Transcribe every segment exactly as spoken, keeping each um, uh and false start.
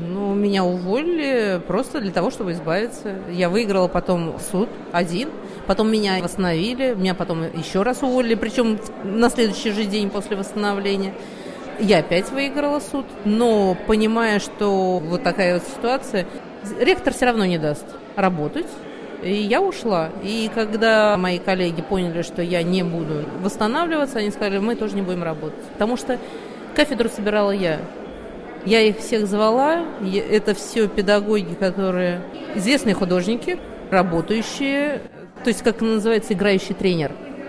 Ну, меня уволили просто для того, чтобы избавиться. Я выиграла потом суд один, потом меня восстановили, меня потом еще раз уволили, причем на следующий же день после восстановления. Я опять выиграла суд, но понимая, что вот такая вот ситуация, ректор все равно не даст работать. И я ушла. И когда мои коллеги поняли, что я не буду восстанавливаться, они сказали, мы тоже не будем работать. Потому что кафедру собирала я. Я их всех звала. Это все педагоги, которые известные художники, работающие. То есть, как называется, играющий тренер.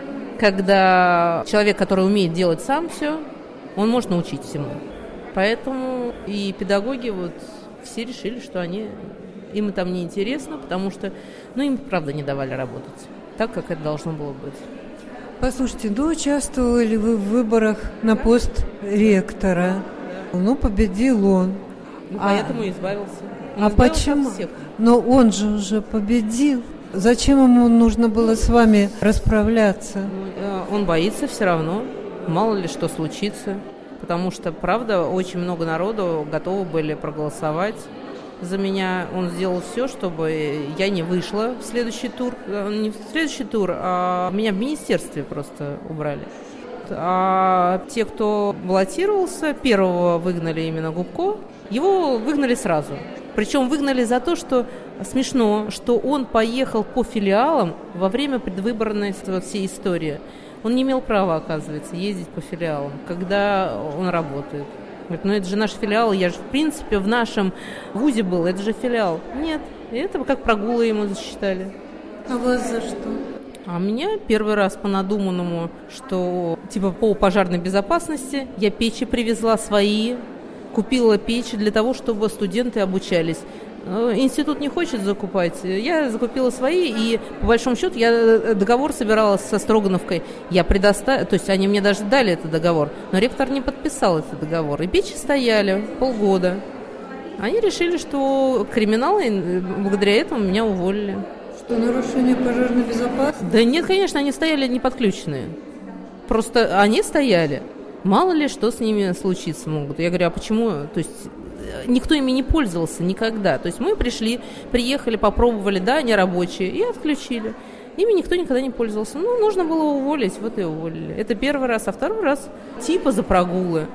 Когда человек, который умеет делать сам все, он может научить всему. Поэтому и педагоги вот все решили, что они, им там не интересно, потому что, ну, им, правда, не давали работать так, как это должно было быть. Послушайте, ну, участвовали вы в выборах на пост ректора. Да. Ну, победил он. Ну, а, поэтому избавился. Он а избавился почему? от всех. Но он же уже победил. Зачем ему нужно было с вами расправляться? Ну, он боится все равно. Мало ли что случится, потому что, правда, очень много народу готовы были проголосовать за меня. Он сделал все, чтобы я не вышла в следующий тур. Не в следующий тур, а меня в министерстве просто убрали. А те, кто баллотировался, первого выгнали именно Губко, его выгнали сразу. Причем выгнали за то, что смешно, что он поехал по филиалам во время предвыборной всей истории. Он не имел права, оказывается, ездить по филиалам, когда он работает. Говорит, ну это же наш филиал, я же, в принципе, в нашем вузе был, это же филиал. Нет, это как прогулы ему засчитали. А вас за что? А меня первый раз по надуманному, что типа по пожарной безопасности я печи привезла свои, купила печи для того, чтобы студенты обучались. Институт не хочет закупать. Я закупила свои, и по большому счету я договор собирала со Строгановкой. Я предоставила, то есть они мне даже дали этот договор, но ректор не подписал этот договор. И печи стояли полгода. Они решили, что криминал, и благодаря этому меня уволили. Что, нарушение пожарной безопасности? Да нет, конечно, они стояли не подключенные. Просто они стояли. Мало ли что с ними случиться могут. Я говорю, а почему? То есть никто ими не пользовался никогда. То есть мы пришли, приехали, попробовали, да, они рабочие, и отключили. Ими никто никогда не пользовался. Ну, нужно было уволить, вот и уволили. Это первый раз. А второй раз типа за прогулы.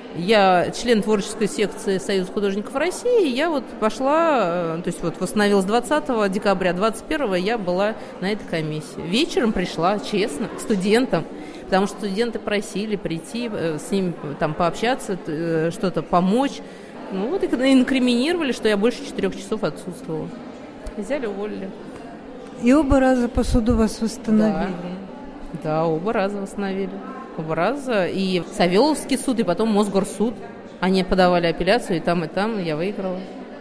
Я член творческой секции Союза художников России, и я вот пошла, то есть вот восстановилась двадцатого декабря, двадцать первого я была на этой комиссии. Вечером пришла, честно, к студентам, потому что студенты просили прийти, с ними там пообщаться, что-то помочь. Ну вот и инкриминировали, что я больше четырех часов отсутствовала. Взяли, уволили. И оба раза по суду вас восстановили? Да, да, оба раза восстановили. Оба раза. И Савеловский суд, и потом Мосгорсуд. Они подавали апелляцию, и там, и там я выиграла.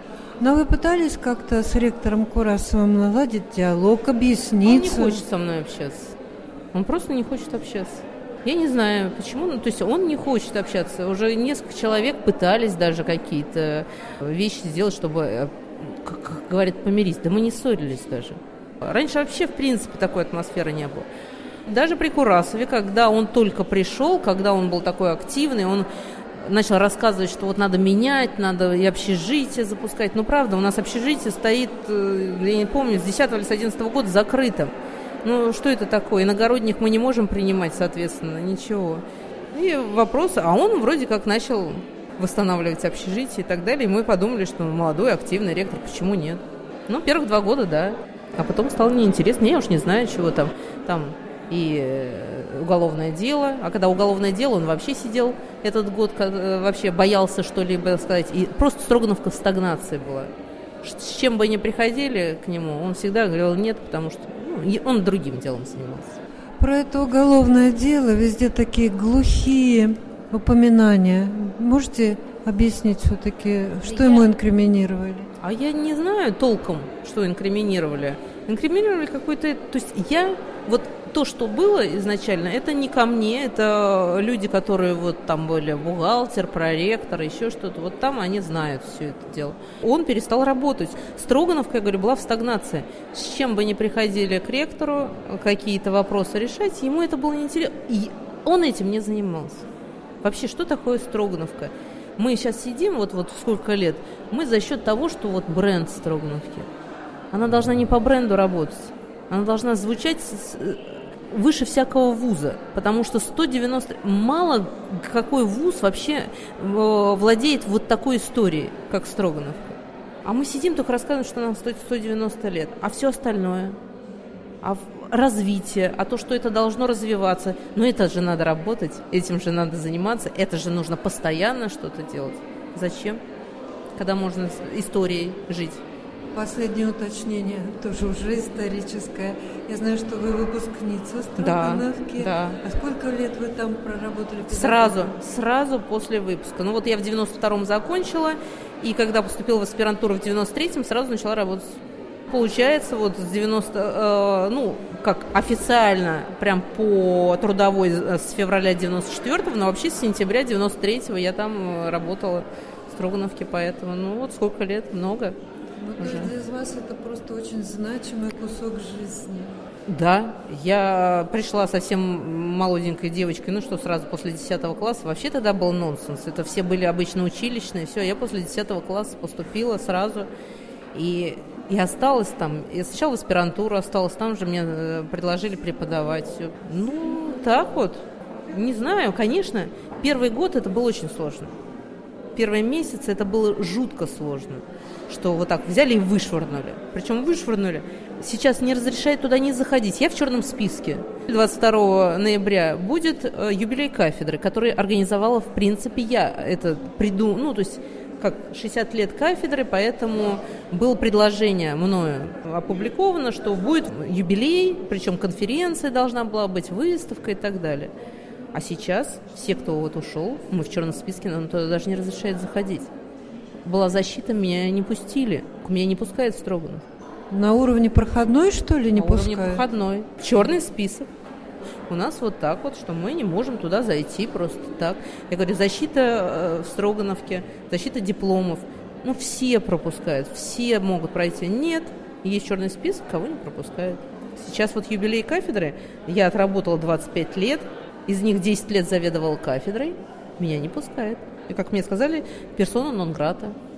Но вы пытались как-то с ректором Курасовым наладить диалог, объясниться? Он не хочет со мной общаться. Он просто не хочет общаться. Я не знаю, почему. Ну, то есть он не хочет общаться. Уже несколько человек пытались даже какие-то вещи сделать, чтобы, как, как говорят, помириться. Да мы не ссорились даже. Раньше вообще, в принципе, такой атмосферы не было. Даже при Курасове, когда он только пришел, когда он был такой активный, он начал рассказывать, что вот надо менять, надо и общежитие запускать. Ну, правда, у нас общежитие стоит, я не помню, с десятого или с одиннадцатого года закрытым. Ну, что это такое? Иногородних мы не можем принимать, соответственно, ничего. И вопросы, а он вроде как начал восстанавливать общежитие и так далее, и мы подумали, что молодой, активный ректор, почему нет? Ну, первых два года, да. А потом стало неинтересно, я уж не знаю, чего там, там и уголовное дело, а когда уголовное дело, он вообще сидел этот год, вообще боялся что-либо сказать, и просто Строгановка в стагнации была. С чем бы ни приходили к нему, он всегда говорил нет, потому что ну, он другим делом занимался. Про это уголовное дело везде такие глухие упоминания. Можете объяснить все-таки, что я... ему инкриминировали? А я не знаю толком, что инкриминировали. Инкриминировали какой-то... То есть я... Вот то, что было изначально, это не ко мне, это люди, которые вот там были, бухгалтер, проректор, еще что-то. Вот там они знают все это дело. Он перестал работать. Строгановка, я говорю, была в стагнации. С чем бы ни приходили к ректору, какие-то вопросы решать, ему это было неинтересно. И он этим не занимался. Вообще, что такое Строгановка? Мы сейчас сидим, вот, вот сколько лет, мы за счет того, что вот бренд Строгановки. Она должна не по бренду работать, она должна звучать с, выше всякого вуза, потому что сто девяносто... Мало какой вуз вообще владеет вот такой историей, как Строгановка. А мы сидим, только рассказываем, что нам стоит сто девяносто лет, а все остальное, а развитие, а то, что это должно развиваться, но это же надо работать, этим же надо заниматься, это же нужно постоянно что-то делать. Зачем? Когда можно историей жить. Последнее уточнение, тоже уже историческое. Я знаю, что вы выпускница Строгановки. Да, да. А сколько лет вы там проработали? Сразу, сразу после выпуска. Ну вот я в девяносто втором закончила, и когда поступила в аспирантуру в девяносто третьем, сразу начала работать. Получается, вот с девяносто, э, ну, как официально, прям по трудовой с февраля девяносто четвёртого, но вообще с сентября девяносто третьего я там работала в Строгановке, поэтому, ну, вот сколько лет, много. Ну, каждый из вас это просто очень значимый кусок жизни. Да, я пришла совсем молоденькой девочкой, ну что, сразу после десятого класса, вообще тогда был нонсенс, это все были обычно училищные, все, я после десятого класса поступила сразу, и... И осталась там, я сначала в аспирантуру осталась, там же мне предложили преподавать. Ну, так вот, не знаю, конечно, первый год это было очень сложно. Первые месяцы это было жутко сложно, что вот так взяли и вышвырнули. Причем вышвырнули. Сейчас не разрешают туда не заходить. Я в черном списке. двадцать второго ноября будет юбилей кафедры, который организовала, в принципе, я. Это придумала, ну, то есть... как шестьдесят лет кафедры, поэтому было предложение мною опубликовано, что будет юбилей, причем конференция должна была быть, выставка и так далее. А сейчас все, кто вот ушел, мы в черном списке, нам туда даже не разрешают заходить. Была защита, меня не пустили, меня не пускают в Строганов. На уровне проходной, что ли, не На пускают? На уровне проходной. Черный список. У нас вот так вот, что мы не можем туда зайти просто так. Я говорю, защита э, в Строгановке, защита дипломов. Ну, все пропускают, все могут пройти. Нет, есть черный список, кого не пропускают. Сейчас вот юбилей кафедры, я отработала двадцать пять лет, из них десять лет заведовала кафедрой, меня не пускают. И, как мне сказали, персона нон грата.